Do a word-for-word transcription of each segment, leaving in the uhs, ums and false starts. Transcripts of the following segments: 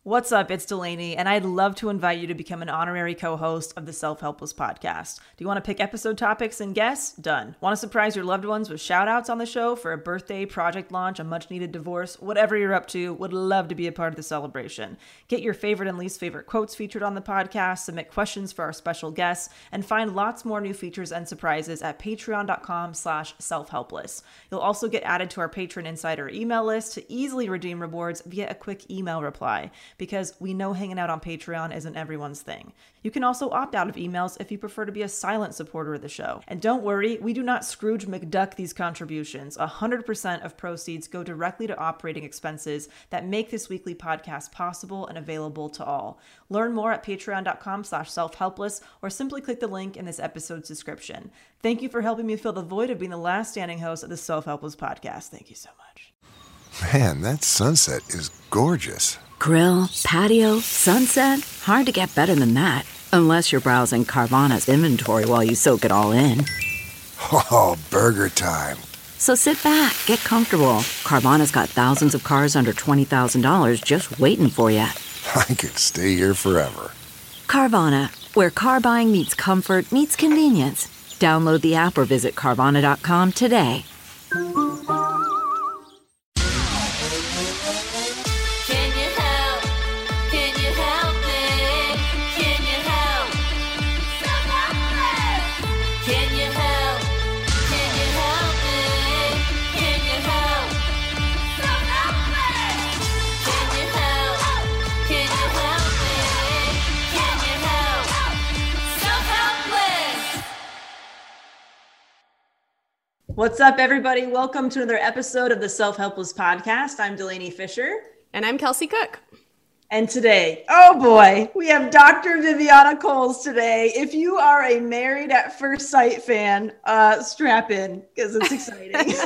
What's up? It's Delaney, and I'd love to invite you to become an honorary co-host of the Self-Helpless podcast. Do you want to pick episode topics and guests? Done. Want to surprise your loved ones with shout-outs on the show for a birthday, project launch, a much-needed divorce, whatever you're up to? Would love to be a part of the celebration. Get your favorite and least favorite quotes featured on the podcast, submit questions for our special guests, and find lots more new features and surprises at patreon.com slash self-helpless. You'll also get added to our Patron Insider email list to easily redeem rewards via a quick email reply, because we know hanging out on Patreon isn't everyone's thing. You can also opt out of emails if you prefer to be a silent supporter of the show. And don't worry, we do not Scrooge McDuck these contributions. one hundred percent of proceeds go directly to operating expenses that make this weekly podcast possible and available to all. Learn more at patreon.com slash self-helpless or simply click the link in this episode's description. Thank you for helping me fill the void of being the last standing host of the Self-Helpless podcast. Thank you so much. Man, that sunset is gorgeous. Grill, patio, sunset. Hard to get better than that. Unless you're browsing Carvana's inventory while you soak it all in. Oh, burger time. So sit back, get comfortable. Carvana's got thousands of cars under twenty thousand dollars just waiting for you. I could stay here forever. Carvana, where car buying meets comfort meets convenience. Download the app or visit Carvana dot com today. What's up, everybody? Welcome to another episode of the Self-Helpless podcast. I'm Delaney Fisher. And I'm Kelsey Cook. And today, oh boy, we have Doctor Viviana Coles today. If you are a Married at First Sight fan, uh, strap in because it's exciting.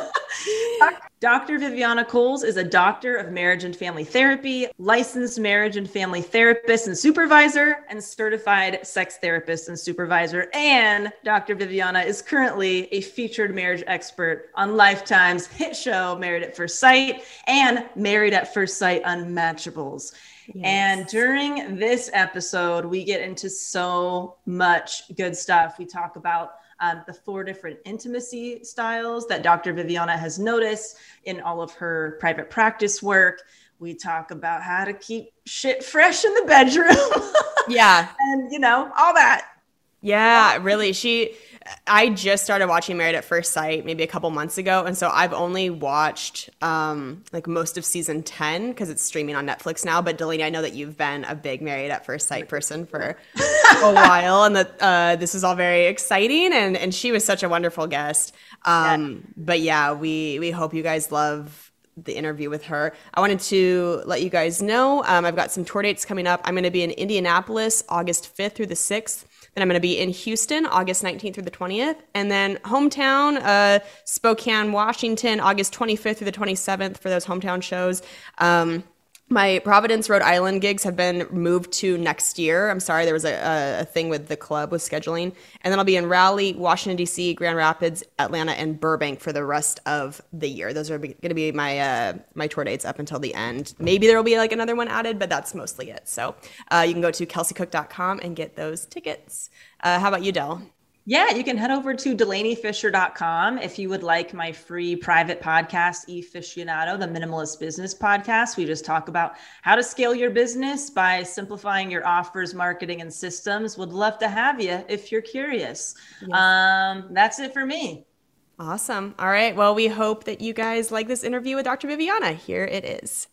Doctor Viviana Coles is a doctor of marriage and family therapy, licensed marriage and family therapist and supervisor, and certified sex therapist and supervisor. And Doctor Viviana is currently a featured marriage expert on Lifetime's hit show, Married at First Sight, and Married at First Sight Unmatchables. Yes. And during this episode, we get into so much good stuff. We talk about Um, the four different intimacy styles that Doctor Viviana has noticed in all of her private practice work. We talk about how to keep shit fresh in the bedroom. Yeah. And, you know, all that. Yeah, really. She, I just started watching Married at First Sight maybe a couple months ago. And so I've only watched um, like most of season ten because it's streaming on Netflix now. But Delaney, I know that you've been a big Married at First Sight person for a while, and that uh, this is all very exciting. And, and she was such a wonderful guest. Um, yeah. But yeah, we, we hope you guys love the interview with her. I wanted to let you guys know um, I've got some tour dates coming up. I'm going to be in Indianapolis August fifth through the sixth. Then I'm going to be in Houston, August nineteenth through the twentieth. And then hometown, uh, Spokane, Washington, August twenty-fifth through the twenty-seventh for those hometown shows. Um, my Providence, Rhode Island gigs have been moved to next year. I'm sorry, there was a, a thing with the club with scheduling. And then I'll be in Raleigh, Washington, D C, Grand Rapids, Atlanta, and Burbank for the rest of the year. Those are going to be my uh, my tour dates up until the end. Maybe there will be like another one added, but that's mostly it. So uh, you can go to kelsey cook dot com and get those tickets. Uh, how about you, Del? Yeah, you can head over to delaney fisher dot com if you would like my free private podcast, eFiscionado, the Minimalist Business Podcast. We just talk about how to scale your business by simplifying your offers, marketing, and systems. Would love to have you if you're curious. Yes. Um, that's it for me. Awesome. All right. Well, we hope that you guys like this interview with Doctor Viviana. Here it is.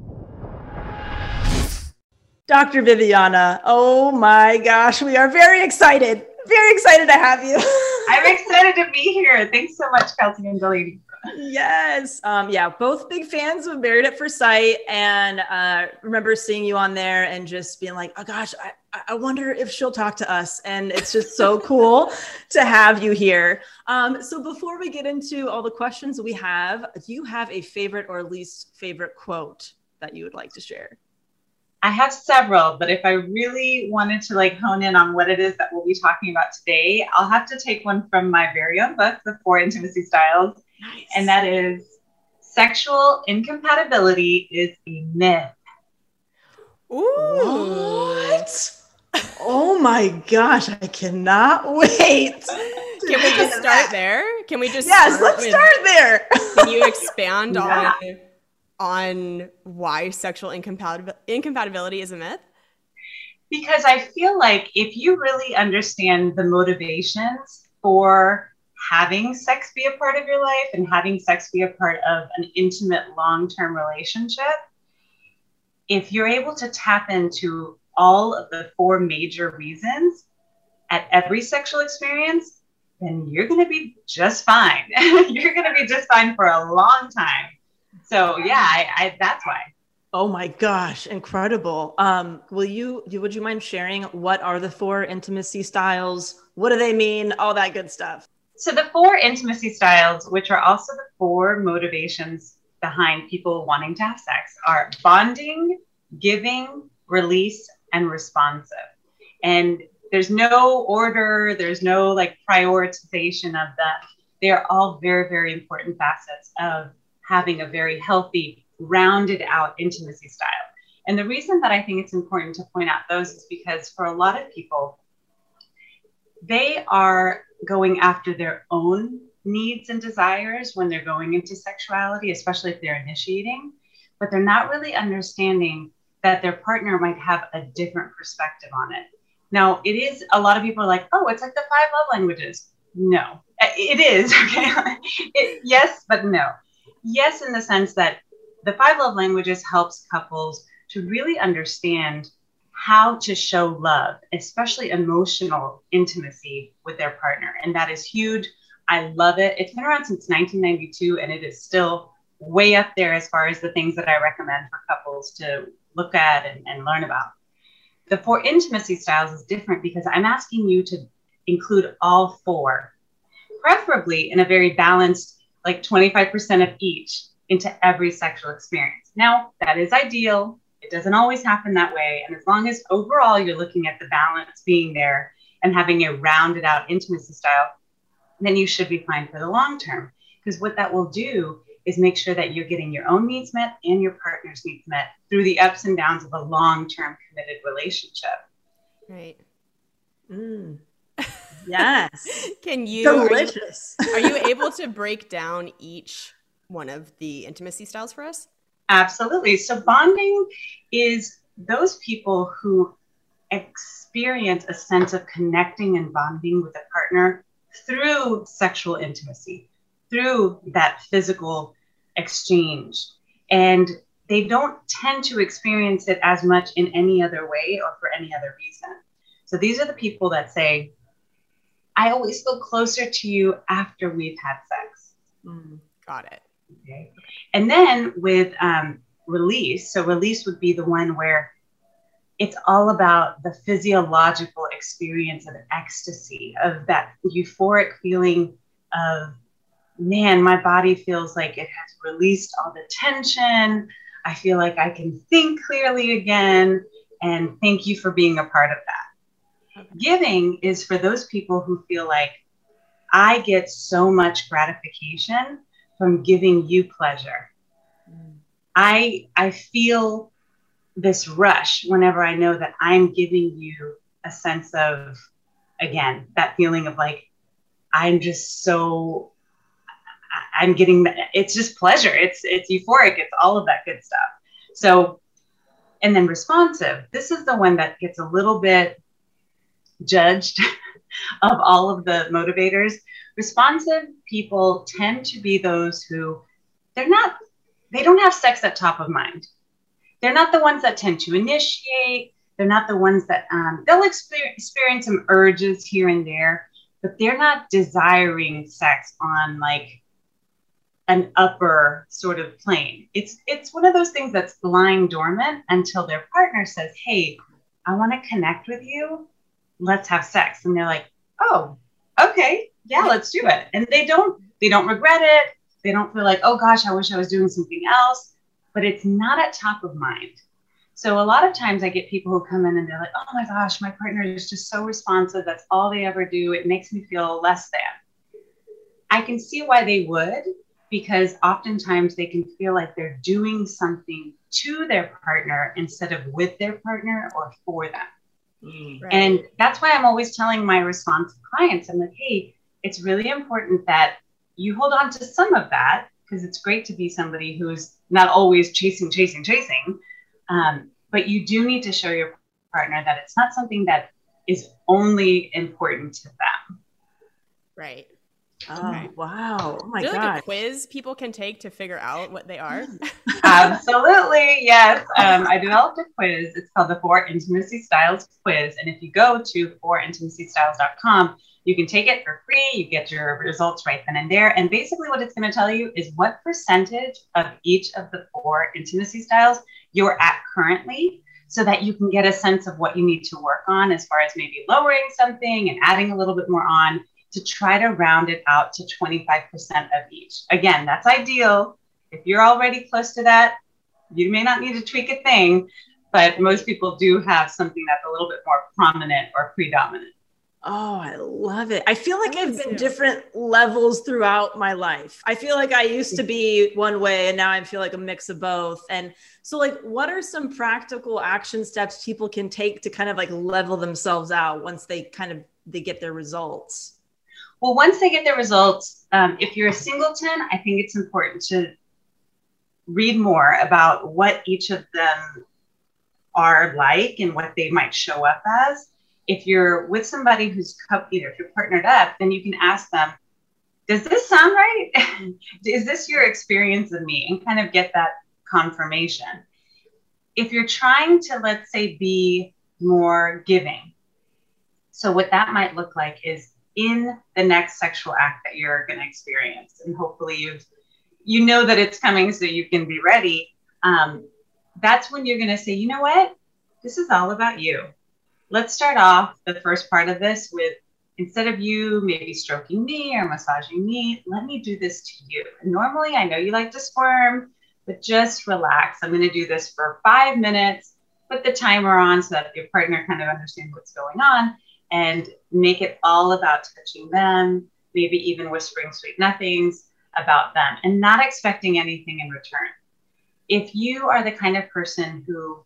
Doctor Viviana, oh my gosh, we are very excited. Very excited to have you. I'm excited to be here. Thanks so much, Kelsey and Delaney. Yes. Um, yeah, both big fans of Married at First Sight, and uh, remember seeing you on there and just being like, oh gosh, I, I wonder if she'll talk to us. And it's just so cool to have you here. Um, so before we get into all the questions we have, do you have a favorite or least favorite quote that you would like to share? I have several, but if I really wanted to like hone in on what it is that we'll be talking about today, I'll have to take one from my very own book, The Four Intimacy Styles. Nice. And that is, sexual incompatibility is a myth. Ooh. What? Oh my gosh, I cannot wait. Can we just start there? Can we just Yes, start let's with, start there. Can you expand Yeah. on on why sexual incompatib- incompatibility is a myth? Because I feel like if you really understand the motivations for having sex be a part of your life and having sex be a part of an intimate long-term relationship, if you're able to tap into all of the four major reasons at every sexual experience, then you're going to be just fine. You're going to be just fine for a long time. So yeah, I, I, that's why. Oh my gosh, incredible. Um, will you, you, would you mind sharing what are the four intimacy styles? What do they mean? All that good stuff. So the four intimacy styles, which are also the four motivations behind people wanting to have sex, are bonding, giving, release, and responsive. And there's no order, there's no like prioritization of them. They are all very, very important facets of having a very healthy, rounded out intimacy style. And the reason that I think it's important to point out those is because for a lot of people, they are going after their own needs and desires when they're going into sexuality, especially if they're initiating, but they're not really understanding that their partner might have a different perspective on it. Now, it is, a lot of people are like, oh, it's like the five love languages. No, it is, okay? it, yes, but no. Yes, in the sense that the five love languages helps couples to really understand how to show love, especially emotional intimacy with their partner. And that is huge. I love it. It's been around since nineteen ninety-two, and it is still way up there as far as the things that I recommend for couples to look at and, and learn about. The four intimacy styles is different because I'm asking you to include all four, preferably in a very balanced, like twenty-five percent of each into every sexual experience. Now, that is ideal. It doesn't always happen that way. And as long as overall you're looking at the balance being there and having a rounded out intimacy style, then you should be fine for the long term. Because what that will do is make sure that you're getting your own needs met and your partner's needs met through the ups and downs of a long-term committed relationship. Right. Mm. Yes. Can you, Delicious. Are you, are you able to break down each one of the intimacy styles for us? Absolutely. So bonding is those people who experience a sense of connecting and bonding with a partner through sexual intimacy, through that physical exchange. And they don't tend to experience it as much in any other way or for any other reason. So these are the people that say, I always feel closer to you after we've had sex. Mm. Got it. Okay. And then with um, release, so release would be the one where it's all about the physiological experience of ecstasy, of that euphoric feeling of, man, my body feels like it has released all the tension. I feel like I can think clearly again. And thank you for being a part of that. Okay. Giving is for those people who feel like I get so much gratification from giving you pleasure. Mm. I, I feel this rush whenever I know that I'm giving you a sense of, again, that feeling of like, I'm just so, I'm getting, it's just pleasure. It's, it's euphoric. It's all of that good stuff. So, and then responsive, this is the one that gets a little bit judged of all of the motivators. Responsive people tend to be those who they're not, they don't have sex at top of mind. They're not the ones that tend to initiate. They're not the ones that um, they'll experience, experience some urges here and there, but they're not desiring sex on like an upper sort of plane. It's, it's one of those things that's lying dormant until their partner says, hey, I want to connect with you. Let's have sex. And they're like, oh, okay. Yeah, let's do it. And they don't, they don't regret it. They don't feel like, oh gosh, I wish I was doing something else, but it's not at top of mind. So a lot of times I get people who come in and they're like, oh my gosh, my partner is just so responsive. That's all they ever do. It makes me feel less than. I can see why they would, because oftentimes they can feel like they're doing something to their partner instead of with their partner or for them. Mm. Right. And that's why I'm always telling my responsive clients, I'm like, hey, it's really important that you hold on to some of that, because it's great to be somebody who's not always chasing, chasing, chasing. Um, but you do need to show your partner that it's not something that is only important to them. Right. Oh, right. Wow. Oh my God. Is there like a quiz people can take to figure out what they are? Absolutely. Yes. Um, I developed a quiz. It's called the Four Intimacy Styles Quiz. And if you go to four intimacy styles dot com, you can take it for free. You get your results right then and there. And basically what it's going to tell you is what percentage of each of the four intimacy styles you're at currently, so that you can get a sense of what you need to work on as far as maybe lowering something and adding a little bit more on, to try to round it out to twenty-five percent of each. Again, that's ideal. If you're already close to that, you may not need to tweak a thing, but most people do have something that's a little bit more prominent or predominant. Oh, I love it. I feel like I've been different levels throughout my life. I feel like I used to be one way and now I feel like a mix of both. And so like, what are some practical action steps people can take to kind of like level themselves out once they kind of, they get their results? Well, once they get their results, um, if you're a singleton, I think it's important to read more about what each of them are like and what they might show up as. If you're with somebody who's, you know, if you're partnered up, then you can ask them, does this sound right? Is this your experience of me? And kind of get that confirmation. If you're trying to, let's say, be more giving, so what that might look like is in the next sexual act that you're going to experience, and hopefully you've, you know that it's coming so you can be ready. Um, that's when you're going to say, you know what, this is all about you. Let's start off the first part of this with, instead of you maybe stroking me or massaging me, let me do this to you. And normally I know you like to squirm, but just relax. I'm going to do this for five minutes, put the timer on so that your partner kind of understands what's going on, and make it all about touching them, maybe even whispering sweet nothings about them and not expecting anything in return. If you are the kind of person who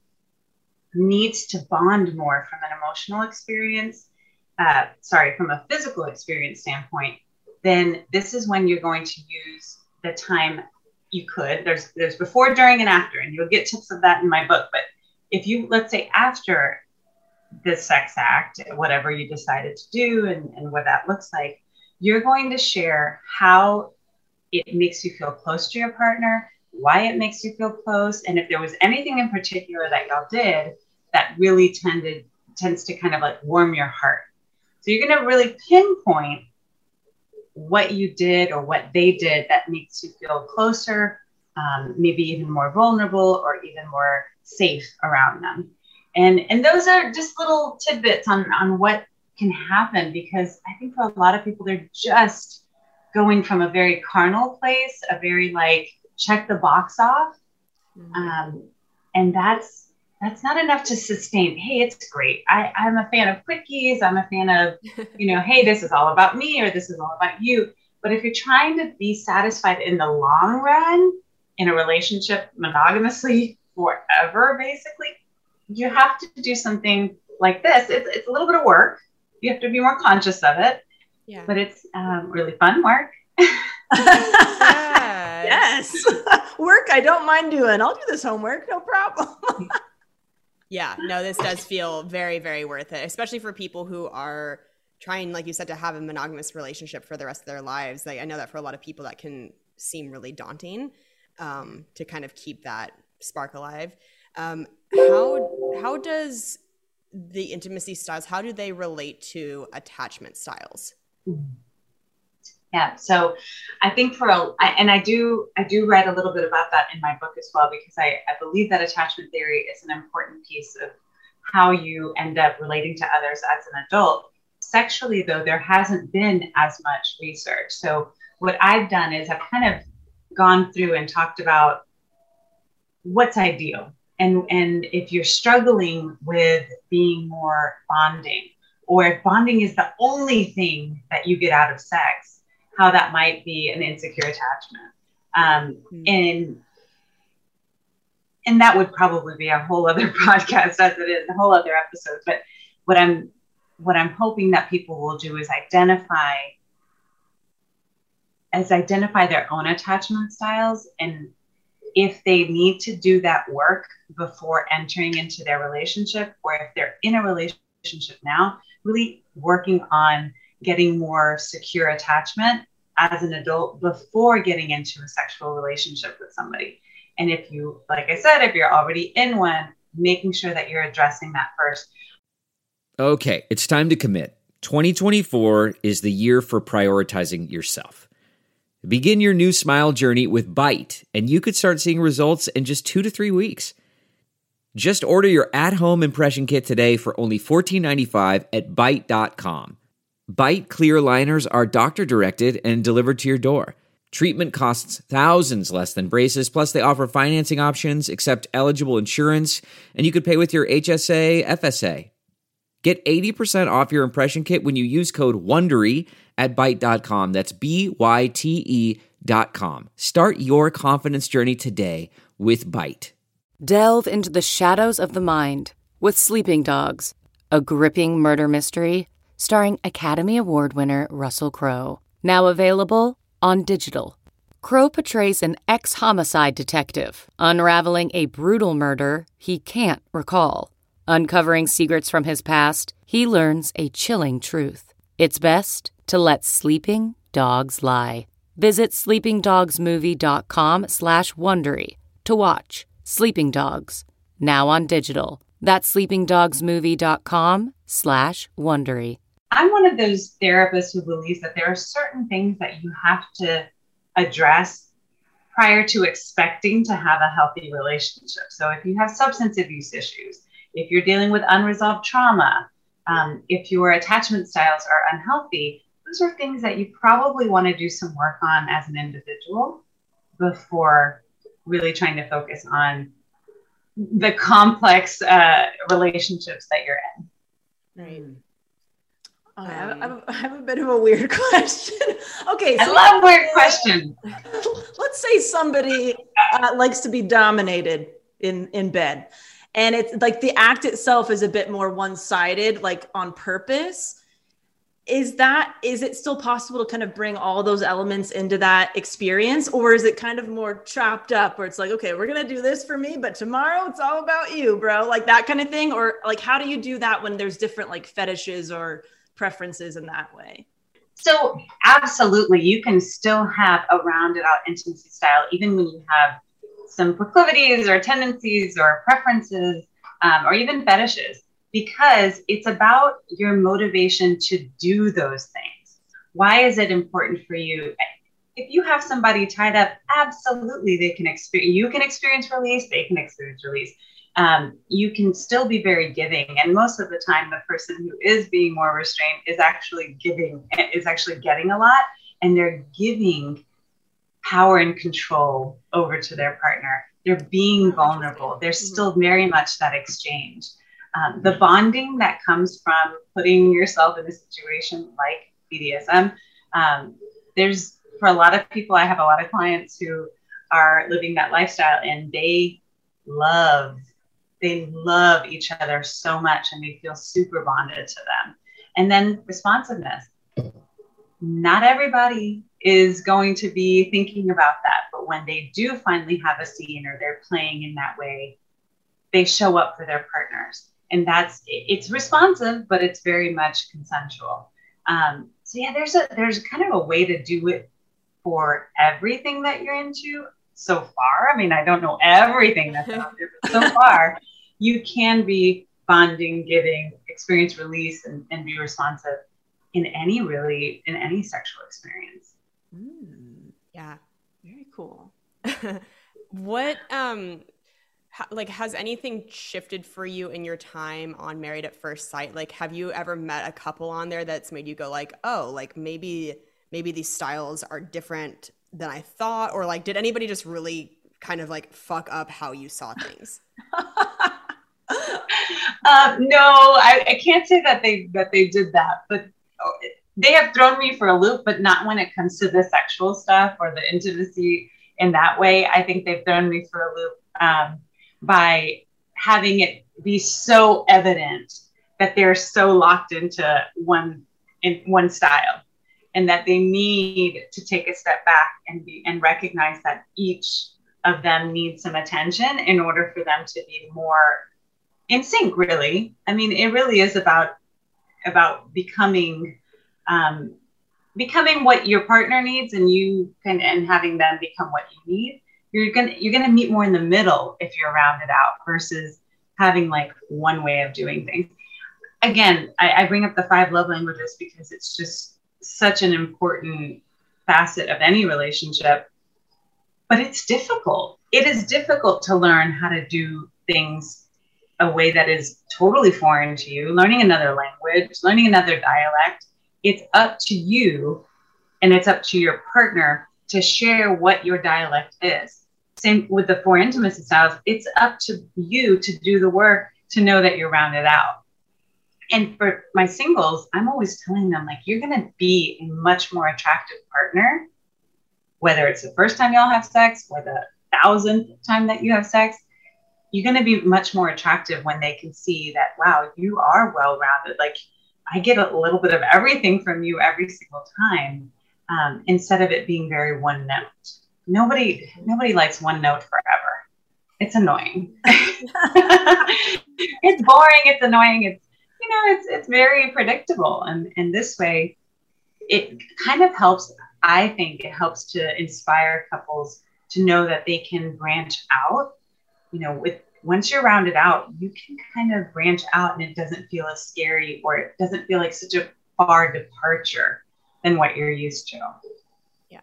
needs to bond more from an emotional experience, uh, sorry, from a physical experience standpoint, then this is when you're going to use the time you could. There's, there's before, during, and after, and you'll get tips of that in my book. But if you, let's say after the sex act, whatever you decided to do and, and what that looks like, you're going to share how it makes you feel close to your partner, why it makes you feel close, and if there was anything in particular that y'all did that really tended tends to kind of like warm your heart. So you're going to really pinpoint what you did or what they did that makes you feel closer, um, maybe even more vulnerable or even more safe around them. And and those are just little tidbits on, on what can happen, because I think for a lot of people, they're just going from a very carnal place, a very like check the box off. Mm-hmm. Um, and that's that's not enough to sustain. Hey, it's great. I, I'm a fan of quickies. I'm a fan of, you know, hey, this is all about me or this is all about you. But if you're trying to be satisfied in the long run in a relationship monogamously forever, basically, you have to do something like this. It's, it's a little bit of work. You have to be more conscious of it. Yeah. But it's um, really fun work. Yes. Work I don't mind doing. I'll do this homework. No problem. Yeah, no, this does feel very, very worth it, especially for people who are trying, like you said, to have a monogamous relationship for the rest of their lives. Like, I know that for a lot of people that can seem really daunting, um, to kind of keep that spark alive. Um, how how does the intimacy styles, how do they relate to attachment styles? Yeah, so I think for a, I, and I do I do write a little bit about that in my book as well, because I, I believe that attachment theory is an important piece of how you end up relating to others as an adult. Sexually, though, there hasn't been as much research. So what I've done is I've kind of gone through and talked about what's ideal. And, and if you're struggling with being more bonding, or if bonding is the only thing that you get out of sex, how that might be an insecure attachment. Um, Mm. and and that would probably be a whole other podcast as it is, a whole other episode. But what I'm what I'm hoping that people will do is identify as identify their own attachment styles, and if they need to do that work before entering into their relationship, or if they're in a relationship now, really working on getting more secure attachment as an adult before getting into a sexual relationship with somebody. And if you, like I said, if you're already in one, making sure that you're addressing that first. Okay, it's time to commit. twenty twenty-four is the year for prioritizing yourself. Begin your new smile journey with Byte, and you could start seeing results in just two to three weeks. Just order your at-home impression kit today for only fourteen ninety-five at byte dot com. Byte clear liners are doctor-directed and delivered to your door. Treatment costs thousands less than braces, plus they offer financing options, accept eligible insurance, and you could pay with your H S A, F S A. Get eighty percent off your impression kit when you use code WONDERY at byte dot com. That's B Y T E dot com. Start your confidence journey today with Byte. Delve into the shadows of the mind with Sleeping Dogs, a gripping murder mystery starring Academy Award winner Russell Crowe. Now available on digital. Crowe portrays an ex-homicide detective unraveling a brutal murder he can't recall. Uncovering secrets from his past, he learns a chilling truth. It's best to let sleeping dogs lie. Visit sleeping dogs movie dot com slash Wondery to watch Sleeping Dogs, now on digital. That's sleeping dogs movie dot com slash Wondery. I'm one of those therapists who believes that there are certain things that you have to address prior to expecting to have a healthy relationship. So if you have substance abuse issues, if you're dealing with unresolved trauma, um, if your attachment styles are unhealthy, those are things that you probably want to do some work on as an individual before really trying to focus on the complex uh, relationships that you're in. Right. I have, I have- I have a bit of a weird question. Okay. I love weird questions. Let's say somebody uh, likes to be dominated in, in bed, and it's like the act itself is a bit more one-sided, like on purpose. Is that, is it still possible to kind of bring all those elements into that experience? Or is it kind of more chopped up where it's like, okay, we're going to do this for me, but tomorrow it's all about you, bro. Like that kind of thing. Or like, how do you do that when there's different like fetishes or preferences in that way? So absolutely, you can still have a rounded out intimacy style, even when you have some proclivities or tendencies or preferences, um, or even fetishes, because it's about your motivation to do those things. Why is it important for you? If you have somebody tied up, absolutely, they can experience, you can experience release, they can experience release. Um, you can still be very giving. And most of the time, the person who is being more restrained is actually giving, is actually getting a lot, and they're giving power and control over to their partner. They're being vulnerable. There's still very much that exchange. Um, the bonding that comes from putting yourself in a situation like B D S M, um, there's, for a lot of people, I have a lot of clients who are living that lifestyle, and they love, they love each other so much, and they feel super bonded to them. And then responsiveness. Not everybody is going to be thinking about that, but when they do finally have a scene or they're playing in that way, they show up for their partners. And that's, it's responsive, but it's very much consensual. Um, so yeah, there's a, there's kind of a way to do it for everything that you're into so far. I mean, I don't know everything that's out there, but so far you can be bonding, giving, experience release, and, and be responsive in any really, in any sexual experience. Mm, Yeah. very cool. What, um, ha- like, has anything shifted for you in your time on Married at First Sight? Like, have you ever met a couple on there that's made you go like, oh, like maybe, maybe these styles are different than I thought? Or like, did anybody just really kind of like fuck up how you saw things? uh, no, I, I can't say that they, that they did that, but they have thrown me for a loop, but not when it comes to the sexual stuff or the intimacy. in that way. I think they've thrown me for a loop um, by having it be so evident that they're so locked into one in one style, and that they need to take a step back and be and recognize that each of them needs some attention in order for them to be more in sync, really. I mean, it really is about about becoming um, becoming what your partner needs, and you can and having them become what you need. You're gonna you're gonna meet more in the middle if you're rounded out versus having like one way of doing things. Again, I, I bring up the five love languages because it's just such an important facet of any relationship, but it's difficult. It is difficult to learn how to do things a way that is totally foreign to you, learning another language, learning another dialect. It's up to you and it's up to your partner to share what your dialect is. Same with the four intimacy styles. It's up to you to do the work to know that you're rounded out. And for my singles, I'm always telling them, like, you're going to be a much more attractive partner, whether it's the first time y'all have sex or the thousandth time that you have sex. You're going to be much more attractive when they can see that, wow, you are well-rounded. Like, I get a little bit of everything from you every single time, um, instead of it being very one note. Nobody, nobody likes one note forever. It's annoying. It's boring. It's annoying. It's, you know, it's, it's very predictable. And, and this way, it kind of helps, I think it helps to inspire couples to know that they can branch out. You know, with once you're rounded out, you can kind of branch out and it doesn't feel as scary, or it doesn't feel like such a far departure than what you're used to. Yeah.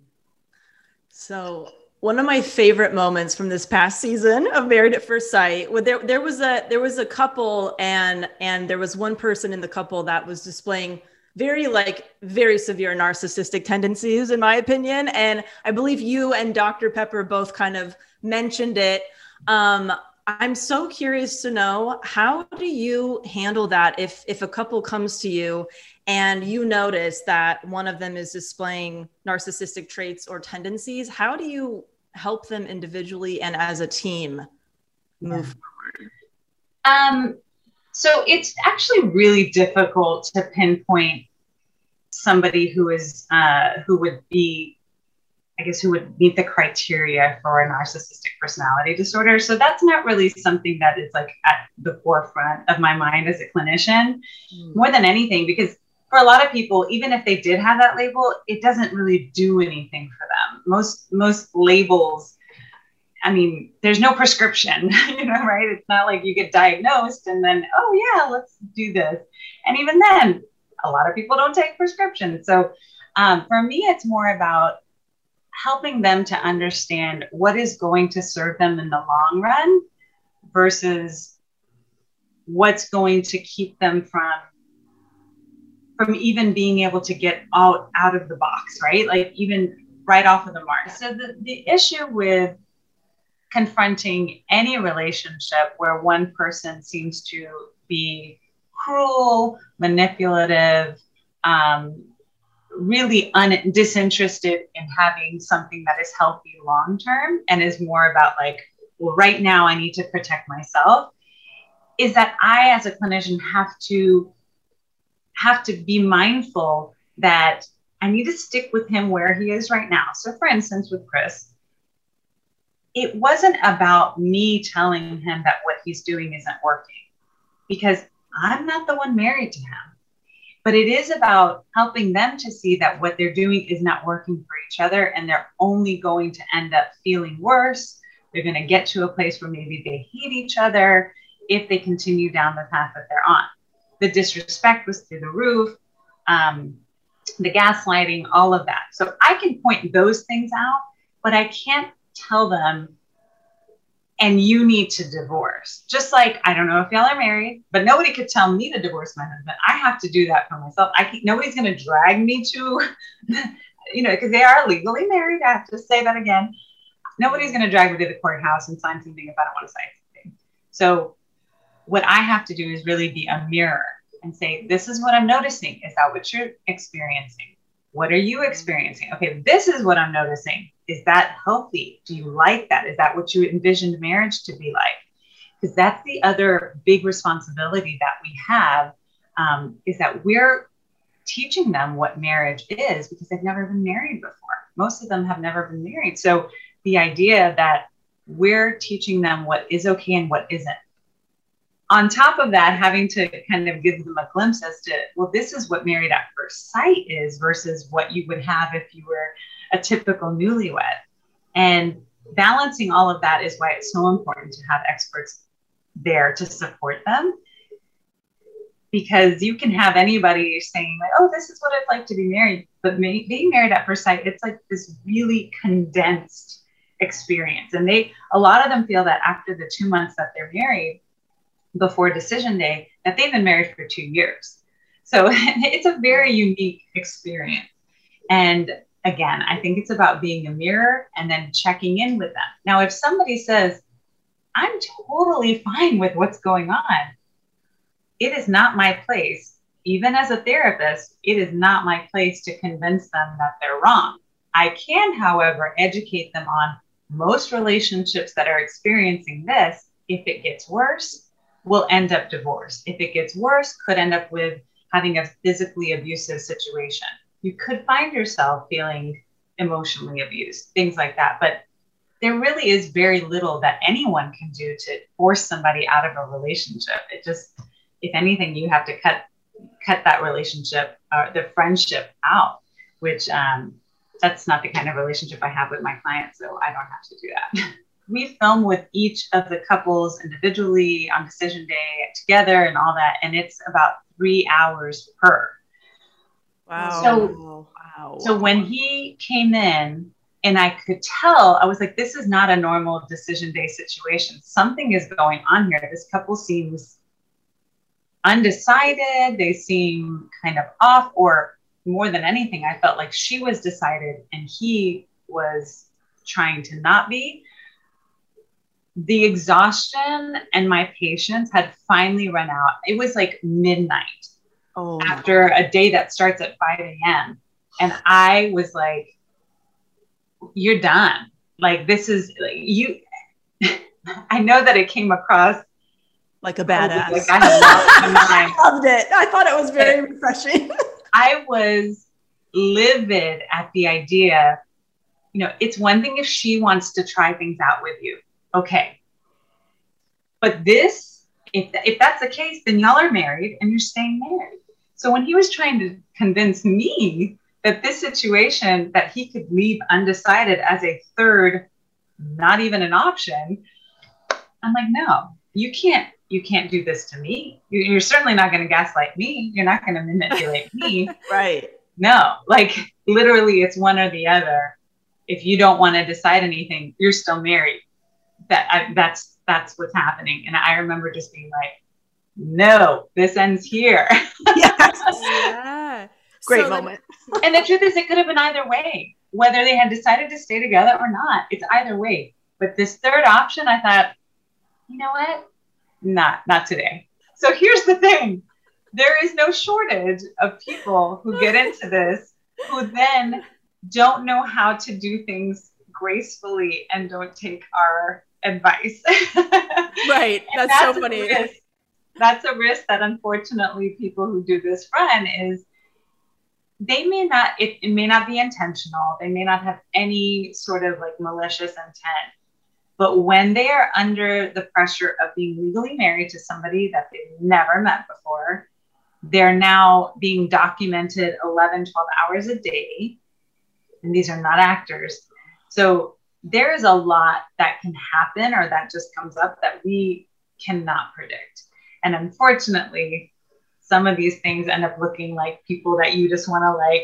So one of my favorite moments from this past season of Married at First Sight, well, there there was a there was a couple, and and there was one person in the couple that was displaying very like very severe narcissistic tendencies, in my opinion. And I believe you and Doctor Pepper both kind of mentioned it. Um, I'm so curious to know, how do you handle that if if a couple comes to you and you notice that one of them is displaying narcissistic traits or tendencies? How do you help them individually and as a team move forward? Um, so it's actually really difficult to pinpoint somebody who is uh, who would be, I guess, who would meet the criteria for a narcissistic personality disorder. So that's not really something that is like at the forefront of my mind as a clinician, mm. more than anything, because for a lot of people, even if they did have that label, it doesn't really do anything for them. Most, most labels, I mean, there's no prescription, you know, right? It's not like you get diagnosed and then, oh yeah, let's do this. And even then, a lot of people don't take prescriptions. So um, for me, it's more about helping them to understand what is going to serve them in the long run versus what's going to keep them from from even being able to get out, out of the box, right? Like even right off of the mark. So the, the issue with confronting any relationship where one person seems to be cruel, manipulative, um, really un- disinterested in having something that is healthy long-term and is more about like, well, right now I need to protect myself, is that I, as a clinician, have to have to be mindful that I need to stick with him where he is right now. So for instance, with Chris, it wasn't about me telling him that what he's doing isn't working, because I'm not the one married to him. But it is about helping them to see that what they're doing is not working for each other, and they're only going to end up feeling worse. They're going to get to a place where maybe they hate each other if they continue down the path that they're on. The disrespect was through the roof, um, the gaslighting, all of that. So I can point those things out, but I can't tell them, and you need to divorce. Just like, I don't know if y'all are married, but nobody could tell me to divorce my husband. I have to do that for myself. I can't, nobody's going to drag me to, you know, because they are legally married. I have to say that again. Nobody's going to drag me to the courthouse and sign something if I don't want to sign something. So what I have to do is really be a mirror and say, this is what I'm noticing. Is that what you're experiencing? What are you experiencing? Okay, this is what I'm noticing. Is that healthy? Do you like that? Is that what you envisioned marriage to be like? Because that's the other big responsibility that we have, um, is that we're teaching them what marriage is because they've never been married before. Most of them have never been married. So the idea that we're teaching them what is okay and what isn't. On top of that, having to kind of give them a glimpse as to, well, this is what married at first sight is versus what you would have if you were a typical newlywed. And balancing all of that is why it's so important to have experts there to support them. Because you can have anybody saying like, oh, this is what it's like to be married. But being married at first sight, it's like this really condensed experience. And they, a lot of them feel that after the two months that they're married before decision day, that they've been married for two years. So it's a very unique experience. And again, I think it's about being a mirror and then checking in with them. Now, if somebody says, I'm totally fine with what's going on, it is not my place. Even as a therapist, it is not my place to convince them that they're wrong. I can, however, educate them on most relationships that are experiencing this. If it gets worse, will end up divorced. If it gets worse, could end up with having a physically abusive situation. You could find yourself feeling emotionally abused, things like that. But there really is very little that anyone can do to force somebody out of a relationship. It just, if anything, you have to cut cut that relationship or the friendship out, which um, that's not the kind of relationship I have with my clients, so I don't have to do that. We film with each of the couples individually on decision day together and all that, and it's about three hours per. Wow. So, Wow. so when he came in and I could tell, I was like, this is not a normal decision day situation. Something is going on here. This couple seems undecided. They seem kind of off, or more than anything, I felt like she was decided and he was trying to not be. The exhaustion and my patience had finally run out. It was like midnight Oh, after a day that starts at five a.m. And I was like, you're done. Like, this is like, you, I know that it came across Like a badass. like I had lost my mind. I loved it. I thought it was very refreshing. I was livid at the idea, you know, it's one thing if she wants to try things out with you. Okay. But this, if, if that's the case, then y'all are married and you're staying married. So when he was trying to convince me that this situation that he could leave undecided as a third, not even an option, I'm like, no, you can't, you can't do this to me. You're certainly not going to gaslight me. You're not going to manipulate me. Right. No, like literally it's one or the other. If you don't want to decide anything, you're still married. That I, that's, that's what's happening. And I remember just being like, no, this ends here. Yes. Yeah. Great So then- moment. And the truth is it could have been either way, whether they had decided to stay together or not. It's either way. But this third option, I thought, you know what? Not, not today. So here's the thing. There is no shortage of people who get into this who then don't know how to do things gracefully and don't take our advice. Right. And That's, so a funny. risk. That's a risk that unfortunately people who do this run is they may not, it, it may not be intentional. They may not have any sort of like malicious intent. But when they are under the pressure of being legally married to somebody that they've never met before, they're now being documented eleven, twelve hours a day. And these are not actors. So there is a lot that can happen or that just comes up that we cannot predict. And unfortunately, some of these things end up looking like people that you just want to like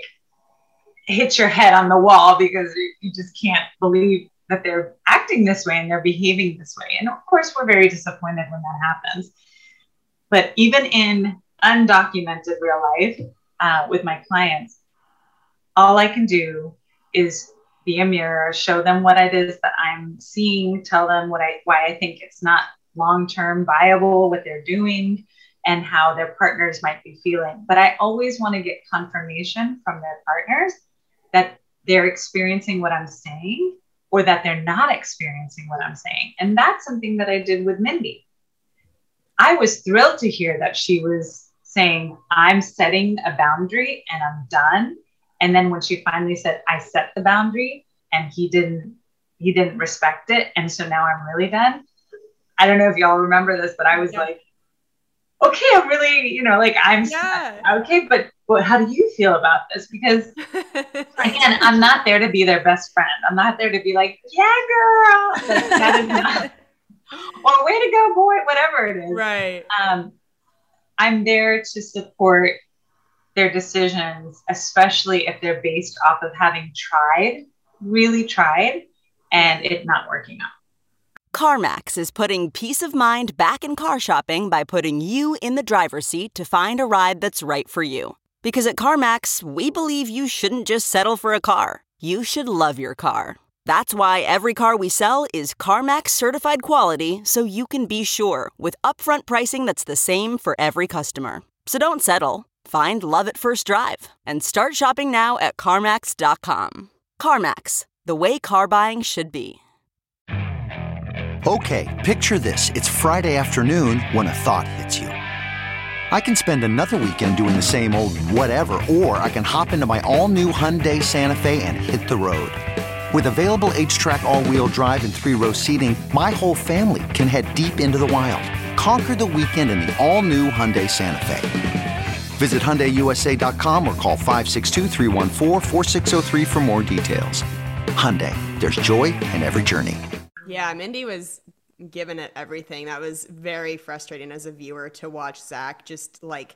hit your head on the wall because you just can't believe that they're acting this way and they're behaving this way. And of course, we're very disappointed when that happens. But even in undocumented real life uh, with my clients, all I can do is be a mirror, show them what it is that I'm seeing, tell them what I, why I think it's not long-term viable, what they're doing, and how their partners might be feeling. But I always want to get confirmation from their partners that they're experiencing what I'm saying or that they're not experiencing what I'm saying. And that's something that I did with Mindy. I was thrilled to hear that she was saying, I'm setting a boundary and I'm done. And then when she finally said, I set the boundary and he didn't, he didn't respect it. And so now I'm really done. I don't know if y'all remember this, but I was yeah. like, okay, I'm really, you know, like I'm yeah. okay, but, but how do you feel about this? Because again, I'm not there to be their best friend. I'm not there to be like, yeah, girl. That, that is not, or way to go, boy, whatever it is. Right. Um, I'm there to support their decisions, especially if they're based off of having tried, really tried, and it not working out. CarMax is putting peace of mind back in car shopping by putting you in the driver's seat to find a ride that's right for you. Because at CarMax, we believe you shouldn't just settle for a car. You should love your car. That's why every car we sell is CarMax certified quality, so you can be sure with upfront pricing that's the same for every customer. So don't settle. Find love at first drive and start shopping now at CarMax dot com. CarMax, the way car buying should be. Okay, picture this. It's Friday afternoon when a thought hits you. I can spend another weekend doing the same old whatever, or I can hop into my all-new Hyundai Santa Fe and hit the road. With available H-Track all-wheel drive and three-row seating, my whole family can head deep into the wild. Conquer the weekend in the all-new Hyundai Santa Fe. Visit Hyundai U S A dot com or call five six two, three one four, four six zero three for more details. Hyundai, there's joy in every journey. Yeah, Mindy was giving it everything. That was very frustrating as a viewer to watch Zach just like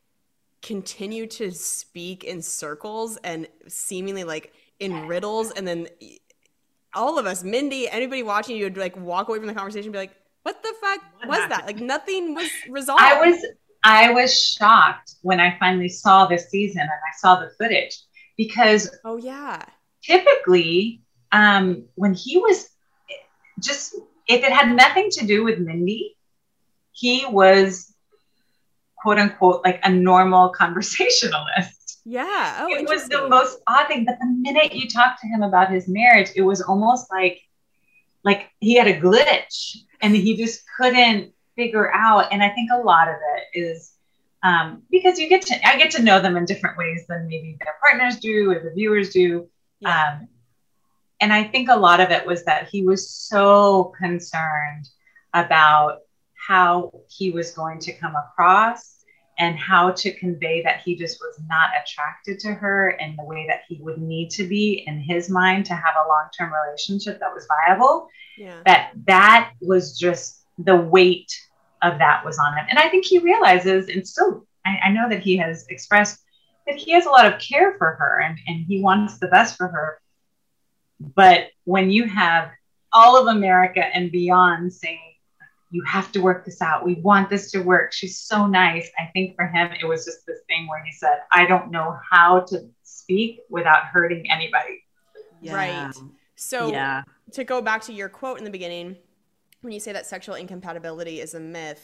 continue to speak in circles and seemingly like in riddles. And then all of us, Mindy, anybody watching you would like walk away from the conversation and be like, what the fuck was that? Like nothing was resolved. I was, I was shocked when I finally saw this season and I saw the footage because oh yeah, typically um, when he was just, if it had nothing to do with Mindy, he was quote unquote like a normal conversationalist. Yeah. Oh, it was the most odd thing. But the minute you talk to him about his marriage, it was almost like, like he had a glitch and he just couldn't figure out. And I think a lot of it is um, because you get to, I get to know them in different ways than maybe their partners do or the viewers do. Yeah. Um, and I think a lot of it was that he was so concerned about how he was going to come across and how to convey that he just was not attracted to her in the way that he would need to be in his mind to have a long-term relationship that was viable. Yeah. That that was just the weight of that was on him. And I think he realizes, and still, I, I know that he has expressed that he has a lot of care for her and, and he wants the best for her. But when you have all of America and beyond saying, you have to work this out. We want this to work. She's so nice. I think for him, it was just this thing where he said, I don't know how to speak without hurting anybody. Yeah. Right. So yeah. To go back to your quote in the beginning, when you say that sexual incompatibility is a myth,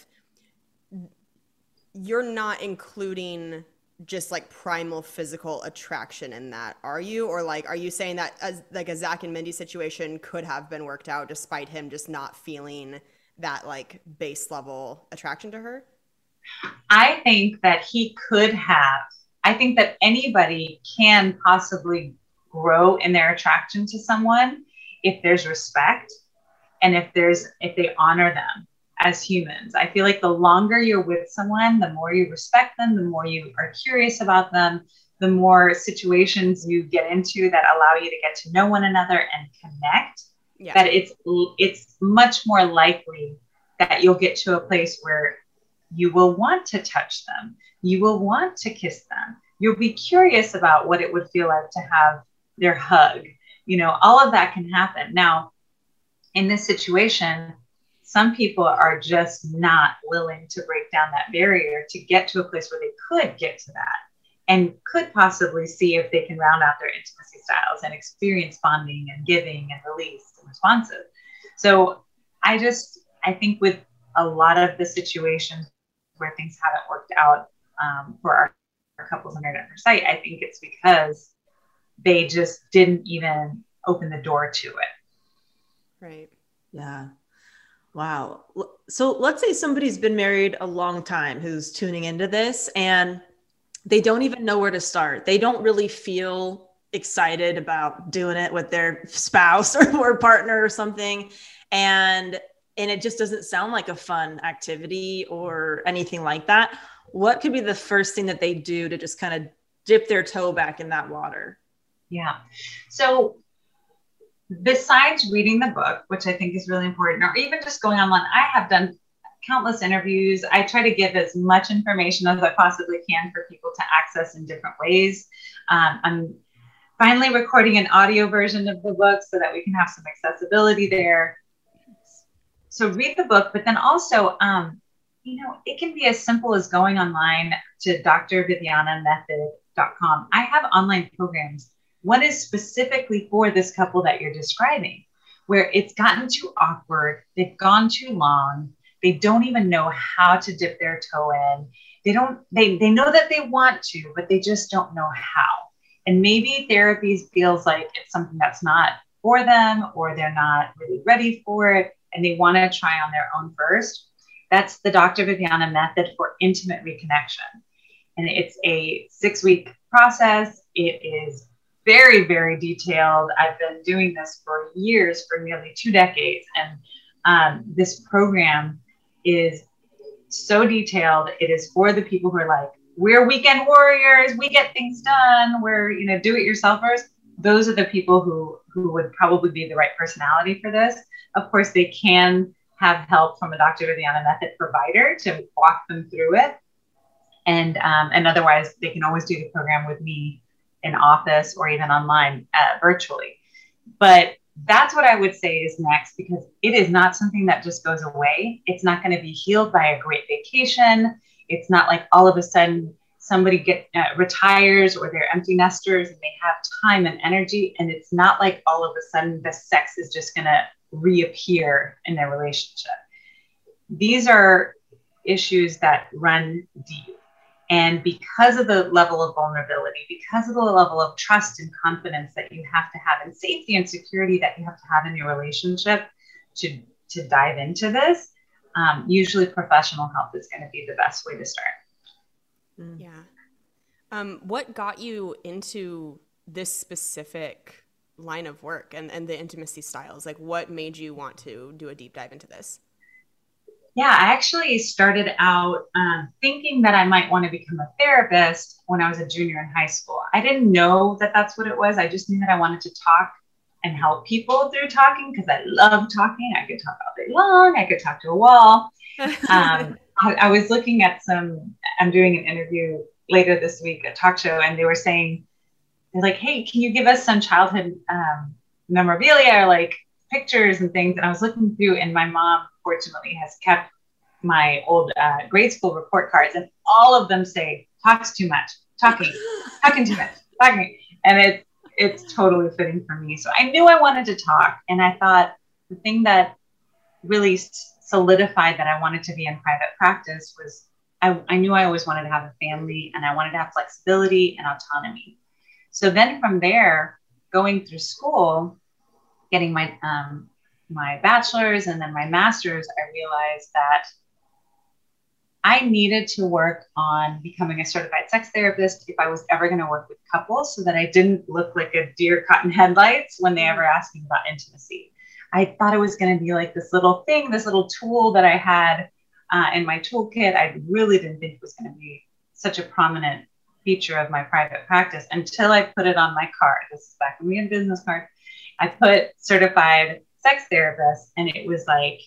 you're not including just like primal physical attraction in that, are you? Or like, are you saying that as like a Zach and Mindy situation could have been worked out despite him just not feeling that like base level attraction to her? I think that he could have. I think that anybody can possibly grow in their attraction to someone if there's respect and if there's if they honor them as humans. I feel like the longer you're with someone, the more you respect them, the more you are curious about them, the more situations you get into that allow you to get to know one another and connect. Yeah. That it's it's much more likely that you'll get to a place where you will want to touch them. You will want to kiss them. You'll be curious about what it would feel like to have their hug. You know, all of that can happen. Now, in this situation, some people are just not willing to break down that barrier to get to a place where they could get to that and could possibly see if they can round out their intimacy styles and experience bonding and giving and release and responsive. So I just, I think with a lot of the situations where things haven't worked out um, for our, our couples married at first sight, I think it's because they just didn't even open the door to it. Right. Yeah. Wow. So let's say somebody's been married a long time who's tuning into this and they don't even know where to start. They don't really feel excited about doing it with their spouse or, or partner or something. And, and it just doesn't sound like a fun activity or anything like that. What could be the first thing that they do to just kind of dip their toe back in that water? Yeah. So besides reading the book, which I think is really important, or even just going online, I have done countless interviews. I try to give as much information as I possibly can for people to access in different ways. Um, I'm finally recording an audio version of the book so that we can have some accessibility there. So read the book, but then also, um, you know, it can be as simple as going online to d r viviana method dot com. I have online programs. One is specifically for this couple that you're describing, where it's gotten too awkward. They've gone too long. They don't even know how to dip their toe in. They don't, they, they know that they want to, but they just don't know how. And maybe therapy feels like it's something that's not for them, or they're not really ready for it, and they want to try on their own first. That's the Doctor Viviana Method for Intimate Reconnection. And it's a six-week process. It is very, very detailed. I've been doing this for years, for nearly two decades. And um, this program is so detailed. It is for the people who are like, we're weekend warriors, we get things done, we're, you know, do-it-yourselfers. Those are the people who, who would probably be the right personality for this. Of course, they can have help from a Doctor Viviana Method provider to walk them through it. And, um, and otherwise, they can always do the program with me in office or even online uh, virtually. But that's what I would say is next, because it is not something that just goes away. It's not going to be healed by a great vacation. It's not like all of a sudden somebody get uh, retires or they're empty nesters and they have time and energy. And it's not like all of a sudden the sex is just going to reappear in their relationship. These are issues that run deep. And because of the level of vulnerability, because of the level of trust and confidence that you have to have, and safety and security that you have to have in your relationship to, to dive into this, um, usually professional help is going to be the best way to start. Yeah. Um, what got you into this specific line of work and, and the intimacy styles? Like, what made you want to do a deep dive into this? Yeah, I actually started out um, thinking that I might want to become a therapist when I was a junior in high school. I didn't know that that's what it was. I just knew that I wanted to talk and help people through talking because I love talking. I could talk all day long. I could talk to a wall. Um, I, I was looking at some, I'm doing an interview later this week, a talk show, and they were saying, they're like, hey, can you give us some childhood um, memorabilia or like pictures and things? And I was looking through, and my mom, fortunately, has kept my old uh, grade school report cards, and all of them say, talks too much, talking, talking too much, talking. And it, it's totally fitting for me. So I knew I wanted to talk. And I thought the thing that really solidified that I wanted to be in private practice was I, I knew I always wanted to have a family, and I wanted to have flexibility and autonomy. So then from there, going through school, getting my um, my bachelor's and then my master's, I realized that I needed to work on becoming a certified sex therapist if I was ever going to work with couples, so that I didn't look like a deer caught in headlights when they ever asked me about intimacy. I thought it was going to be like this little thing, this little tool that I had uh, in my toolkit. I really didn't think it was going to be such a prominent feature of my private practice until I put it on my card. This is back when we had business cards. I put certified sex therapist, and it was like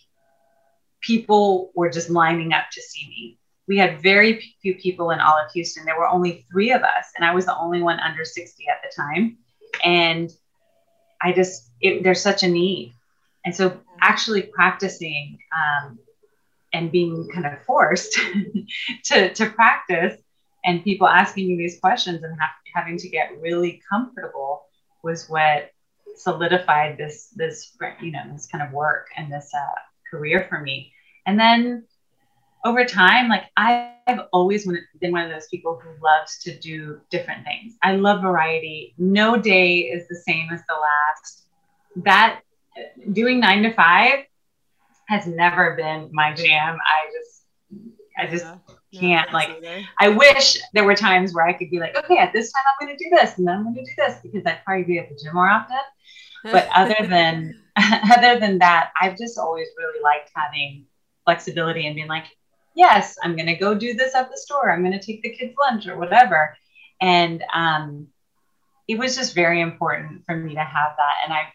people were just lining up to see me. We had very few people in all of Houston. There were only three of us, and I was the only one under sixty at the time. And I just, it, there's such a need. And so actually practicing um, and being kind of forced to, to practice, and people asking me these questions and ha- having to get really comfortable was what solidified this, this, you know, this kind of work and this uh, career for me. And then over time, like I've always been one of those people who loves to do different things. I love variety. No day is the same as the last. That doing nine to five has never been my jam. I just, I just yeah, can't no, like, either. I wish there were times where I could be like, okay, at this time I'm going to do this and then I'm going to do this, because I'd probably be at the gym more often. But other than, other than that, I've just always really liked having flexibility and being like, yes, I'm going to go do this at the store. I'm going to take the kids lunch or whatever. And um, it was just very important for me to have that. And I,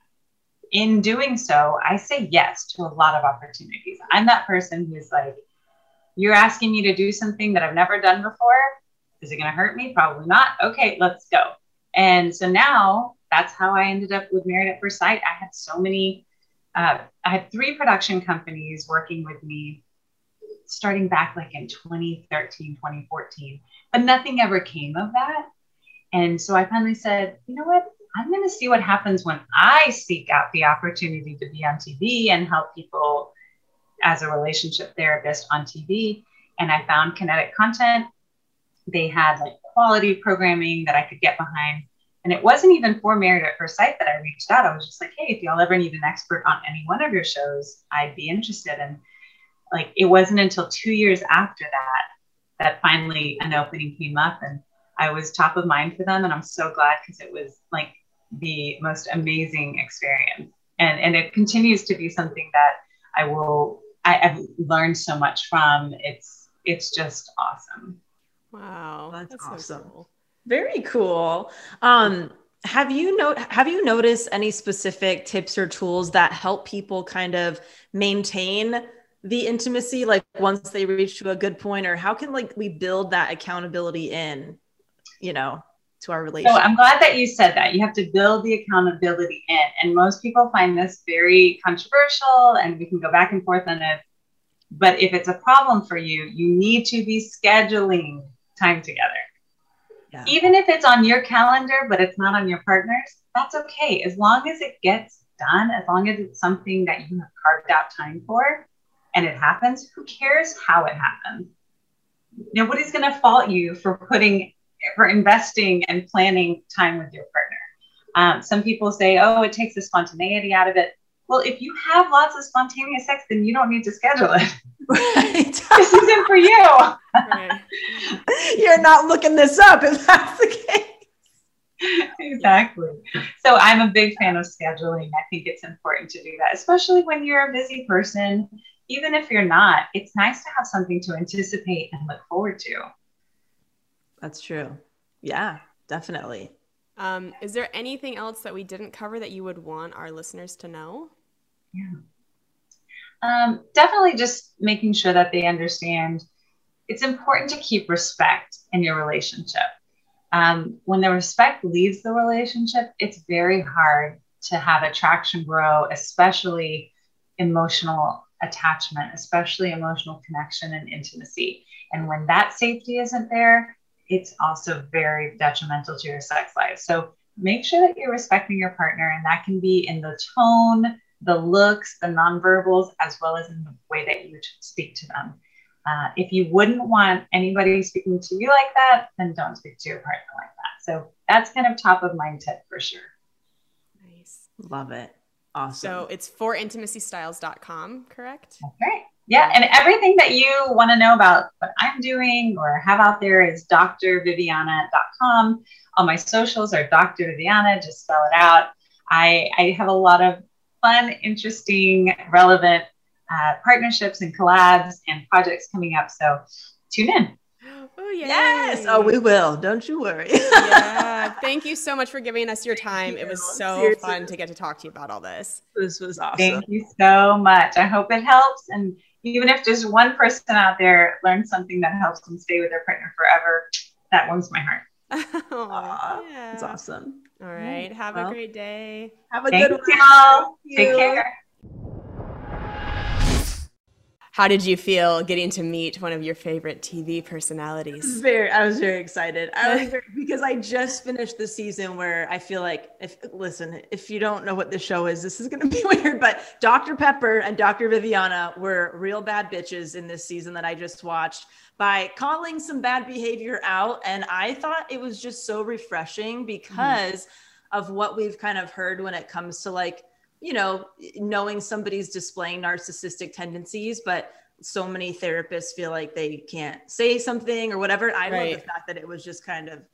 in doing so, I say yes to a lot of opportunities. I'm that person who's like, you're asking me to do something that I've never done before. Is it going to hurt me? Probably not. Okay, let's go. And so now that's how I ended up with Married at First Sight. I had so many, uh, I had three production companies working with me starting back like in twenty thirteen, twenty fourteen, but nothing ever came of that. And so I finally said, you know what? I'm going to see what happens when I seek out the opportunity to be on T V and help people as a relationship therapist on T V. And I found Kinetic Content. They had like quality programming that I could get behind. And it wasn't even for Married at First Sight that I reached out. I was just like, hey, if y'all ever need an expert on any one of your shows, I'd be interested. And like, it wasn't until two years after that, that finally an opening came up and I was top of mind for them. And I'm so glad, because it was like the most amazing experience. And, and it continues to be something that I will, I, I've learned so much from. It's, it's just awesome. Wow. That's, That's awesome. So cool. Very cool. Um, have you know, have you noticed any specific tips or tools that help people kind of maintain the intimacy, like once they reach to a good point, or how can like we build that accountability in, you know, to our relationship? So I'm glad that you said that. You have to build the accountability in, and most people find this very controversial, and we can go back and forth on it. But if it's a problem for you, you need to be scheduling time together. Yeah. Even if it's on your calendar, but it's not on your partner's, that's okay. As long as it gets done, as long as it's something that you have carved out time for, and it happens, who cares how it happens? Nobody's going to fault you for putting, for investing and planning time with your partner. Um, some people say, oh, it takes the spontaneity out of it. Well, if you have lots of spontaneous sex, then you don't need to schedule it. Right. This isn't for you. Right. You're not looking this up if that's the case. Exactly. So I'm a big fan of scheduling. I think it's important to do that, especially when you're a busy person. Even if you're not, it's nice to have something to anticipate and look forward to. That's true. Yeah, definitely. Um, is there anything else that we didn't cover that you would want our listeners to know? Yeah. Um, definitely just making sure that they understand it's important to keep respect in your relationship. Um, when the respect leaves the relationship, it's very hard to have attraction grow, especially emotional attachment, especially emotional connection and intimacy. And when that safety isn't there, it's also very detrimental to your sex life. So make sure that you're respecting your partner, and that can be in the tone, the looks, the nonverbals, as well as in the way that you speak to them. Uh, if you wouldn't want anybody speaking to you like that, then don't speak to your partner like that. So that's kind of top of mind tip for sure. Nice. Love it. Awesome. So it's for intimacy styles dot com, correct? That's right. Yeah. And everything that you want to know about what I'm doing or have out there is D R Viviana dot com. All my socials are Doctor Viviana, just spell it out. I, I have a lot of fun, interesting, relevant uh, partnerships and collabs and projects coming up. So tune in. Oh, yay. Yes. Oh, we will. Don't you worry. Yeah. Thank you so much for giving us your time. It was so Seriously. fun to get to talk to you about all this. This was awesome. Thank you so much. I hope it helps. And even if just one person out there learns something that helps them stay with their partner forever, that warms my heart. Oh, Aww, yeah. That's awesome. All right. Have well, a great day. Have a Thank good you one. all. Thank Take you. care. How did you feel getting to meet one of your favorite T V personalities? Very, I was very excited. I was very, because I just finished the season where I feel like, if listen, if you don't know what the show is, this is going to be weird. But Doctor Pepper and Doctor Viviana were real bad bitches in this season that I just watched by calling some bad behavior out, and I thought it was just so refreshing because mm-hmm. of what we've kind of heard when it comes to like, you know, knowing somebody's displaying narcissistic tendencies, but so many therapists feel like they can't say something or whatever. I right. love the fact that it was just kind of,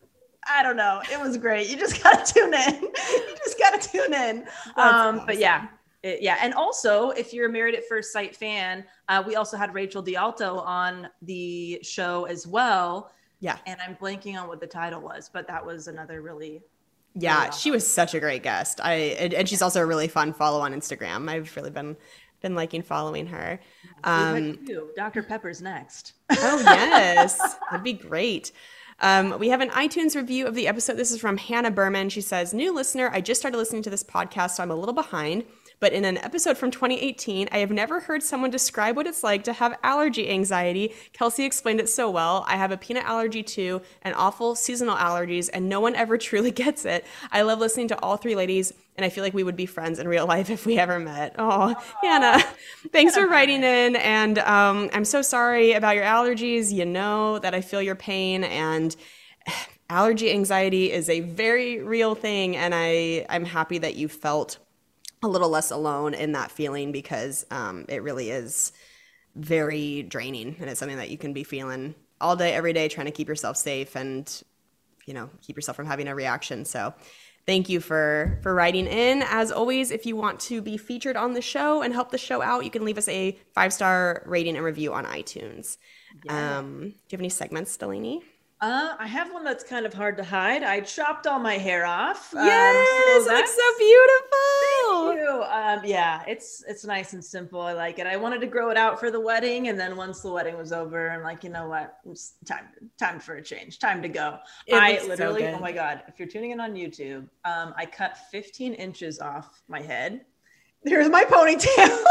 I don't know. It was great. You just got to tune in. You just got to tune in. Um, awesome. But yeah, it, yeah. And also if you're a Married at First Sight fan, uh, we also had Rachel D'Alto on the show as well. Yeah. And I'm blanking on what the title was, but that was another really Yeah, she was such a great guest. I and, and she's also a really fun follow on Instagram. I've really been been liking following her. Um, Doctor Pepper's next. Oh yes, that'd be great. Um, we have an iTunes review of the episode. This is from Hannah Berman. She says, "New listener, I just started listening to this podcast, so I'm a little behind. But in an episode from twenty eighteen, I have never heard someone describe what it's like to have allergy anxiety. Kelsey explained it so well. I have a peanut allergy too, and awful seasonal allergies, and no one ever truly gets it. I love listening to all three ladies, and I feel like we would be friends in real life if we ever met." Oh, Hannah, thanks for writing in. And um, I'm so sorry about your allergies. You know that I feel your pain, and allergy anxiety is a very real thing. And I, I'm happy that you felt a little less alone in that feeling, because um, it really is very draining, and it's something that you can be feeling all day, every day, trying to keep yourself safe and, you know, keep yourself from having a reaction. So thank you for, for writing in. As always, if you want to be featured on the show and help the show out, you can leave us a five-star rating and review on iTunes. Yeah. Um, do you have any segments, Delaney? Uh, I have one that's kind of hard to hide. I chopped all my hair off. Yes, um, so that's so beautiful. Thank you. Um, yeah, it's it's nice and simple. I like it. I wanted to grow it out for the wedding, and then once the wedding was over, I'm like, you know what? It's time time for a change. Time to go. It I literally, so oh my god! If you're tuning in on YouTube, um, I cut fifteen inches off my head. There's my ponytail.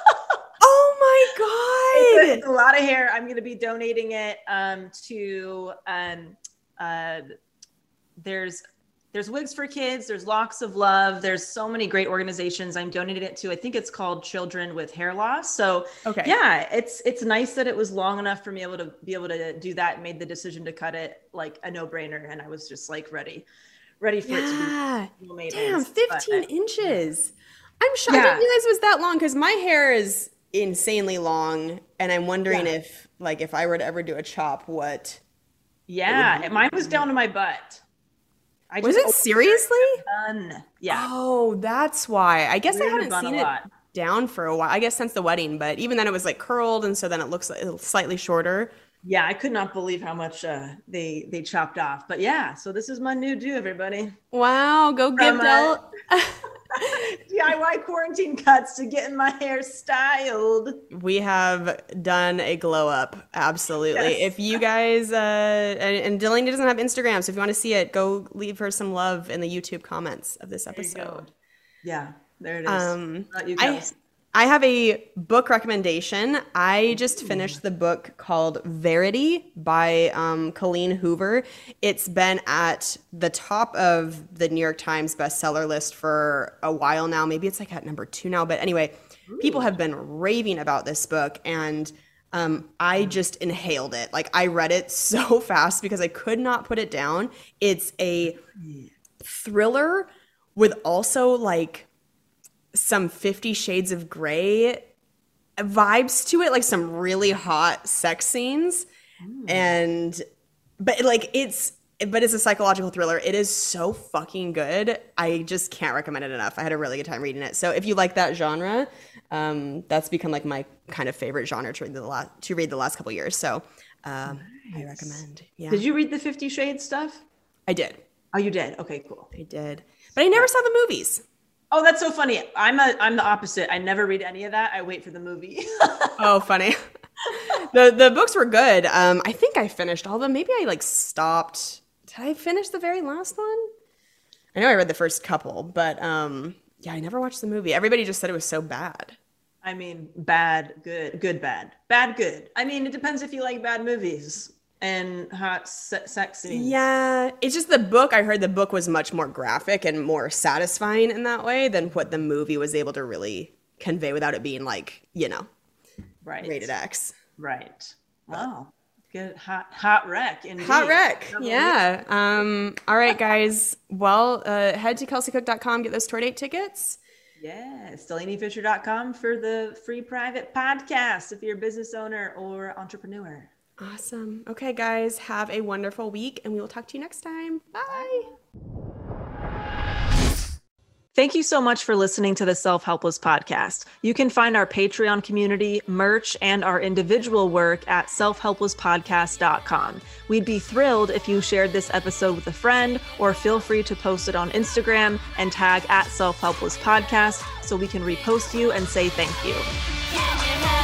Oh my god! It's a, it's a lot of hair. I'm going to be donating it um, to. Um, uh, there's there's Wigs for Kids. There's Locks of Love. There's so many great organizations I'm donating it to. I think it's called Children with Hair Loss. So okay. yeah, it's it's nice that it was long enough for me able to be able to do that. And made the decision to cut it like a no brainer, and I was just like ready, ready for yeah. it to be. Damn, fifteen but, inches. I'm shocked. Yeah. I didn't realize it was that long, because my hair is insanely long, and I'm wondering yeah. if like if I were to ever do a chop, what yeah mine was down to my butt. I was it seriously done. Yeah. Oh, that's why. I guess I haven't seen it lot. down for a while. I guess since the wedding, but even then it was like curled, and so then it looks like slightly shorter. Yeah, I could not believe how much uh, they they chopped off. But yeah, so this is my new do, everybody. Wow, go give Del D I Y quarantine cuts to getting my hair styled. We have done a glow up, absolutely. Yes. If you guys uh, and, and Delaney doesn't have Instagram, so if you want to see it, go leave her some love in the YouTube comments of this episode. Yeah, there it is. Um, Not you guys. I, I have a book recommendation. I just finished the book called Verity by um, Colleen Hoover. It's been at the top of the New York Times bestseller list for a while now. Maybe it's like at number two now. But anyway, Ooh. People have been raving about this book, and um, I just inhaled it. Like, I read it so fast because I could not put it down. It's a thriller with also like some Fifty Shades of Grey vibes to it, like some really hot sex scenes. Mm. And but like it's but it's a psychological thriller. It is so fucking good. I just can't recommend it enough. I had a really good time reading it. So if you like that genre, um, that's become like my kind of favorite genre to read the last to read the last couple years. So um, nice. I recommend. Yeah. Did you read the Fifty Shades stuff? I did. Oh, you did? Okay, cool. I did, but I never saw the movies. Oh, that's so funny. I'm a I'm the opposite. I never read any of that. I wait for the movie. Oh, funny. the The books were good. Um, I think I finished all of them. Maybe I like stopped. Did I finish the very last one? I know I read the first couple, but um, yeah, I never watched the movie. Everybody just said it was so bad. I mean, bad, good, good, bad, bad, good. I mean, it depends if you like bad movies and hot se- sex scenes. Yeah, it's just the book. I heard the book was much more graphic and more satisfying in that way than what the movie was able to really convey without it being like, you know, right, rated X. Right. Wow. Good hot hot wreck. Indeed. Hot wreck. Yeah. Um. All right, guys. Well, uh, head to kelsey cook dot com, get those tour date tickets. Yes, delaney fisher dot com for the free private podcast if you're a business owner or entrepreneur. Awesome. Okay, guys, have a wonderful week, and we will talk to you next time. Bye. Thank you so much for listening to the Self-Helpless podcast. You can find our Patreon community, merch, and our individual work at self helpless podcast dot com. We'd be thrilled if you shared this episode with a friend, or feel free to post it on Instagram and tag at Self-Helpless Podcast so we can repost you and say thank you.